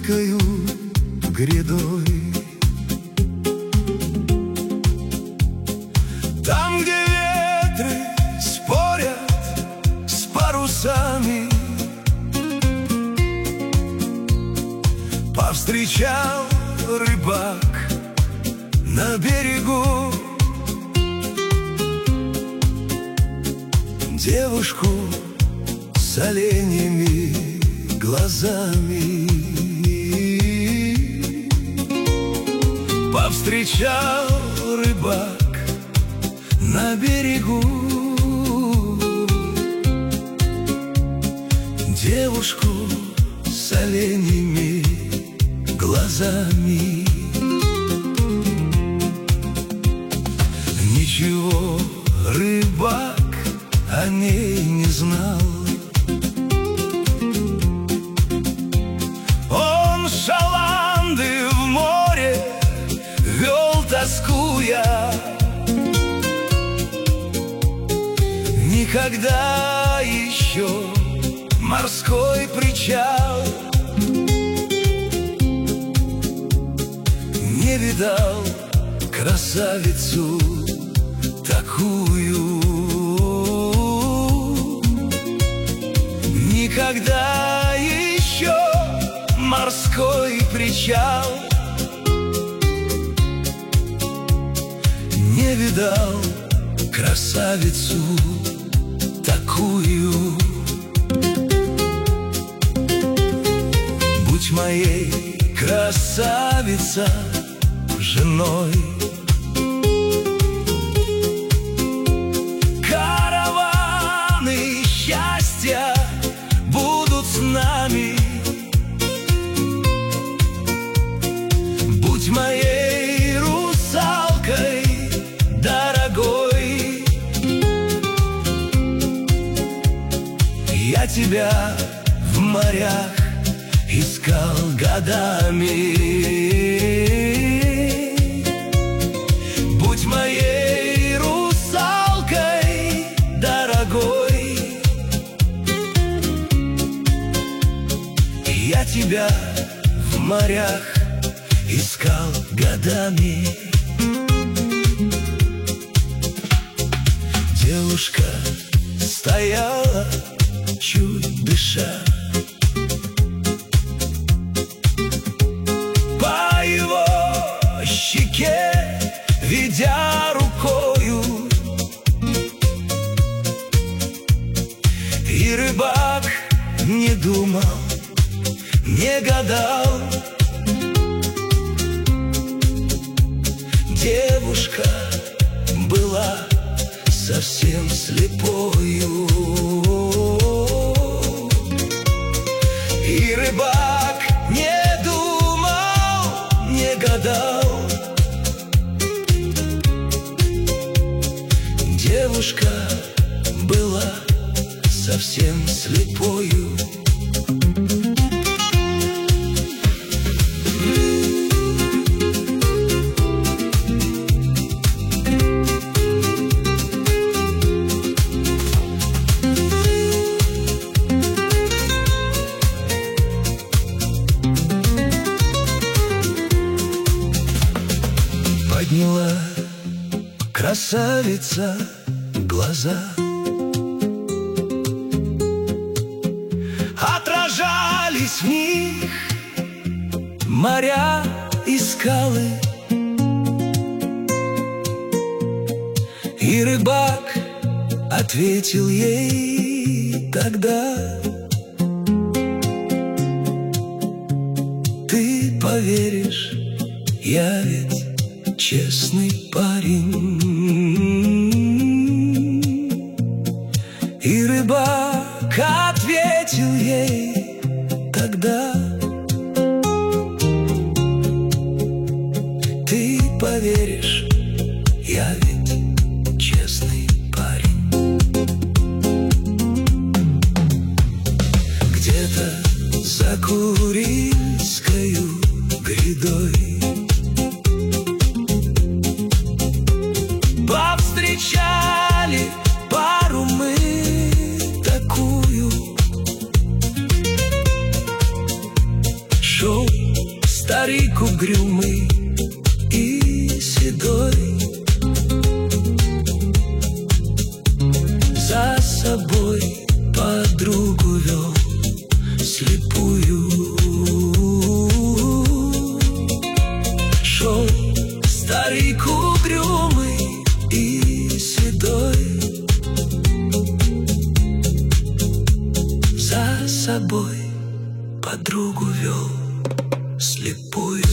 Курильскою грядой. Там, где ветры спорят с парусами, повстречал рыбак на берегу девушку с оленями глазами. Повстречал рыбак на берегу девушку с оленями глазами. Ничего рыбак о ней не знал. Он шаланды в море вел, тоскуя. Никогда еще морской причал не видал красавицу такую. Никогда еще морской причал не видал красавицу такую. Будь моей красавица женой, караваны счастья будут с нами. Будь моей русалкой дорогой, я тебя в морях искал годами. Будь моей русалкой дорогой, я тебя в морях искал годами. Девушка стояла, чуть дыша, по его щеке ведя рукою. И рыбак не думал, не гадал. Девушка была совсем слепою. И рыбак не думал, не гадал. Девушка была совсем слепою. Подняла красавица глаза, отражались в них моря и скалы. И рыбак ответил ей тогда: ты поверишь, я ведь честный парень. И рыбак ответил ей тогда: ты поверишь, я ведь честный парень. Где-то за Курильскою грядой повстречали пару мы такую. Шел старик угрюмый и седой, за собой подругу вел слепую. Шел старик угрюмый и седой, за собой подругу вел слепую.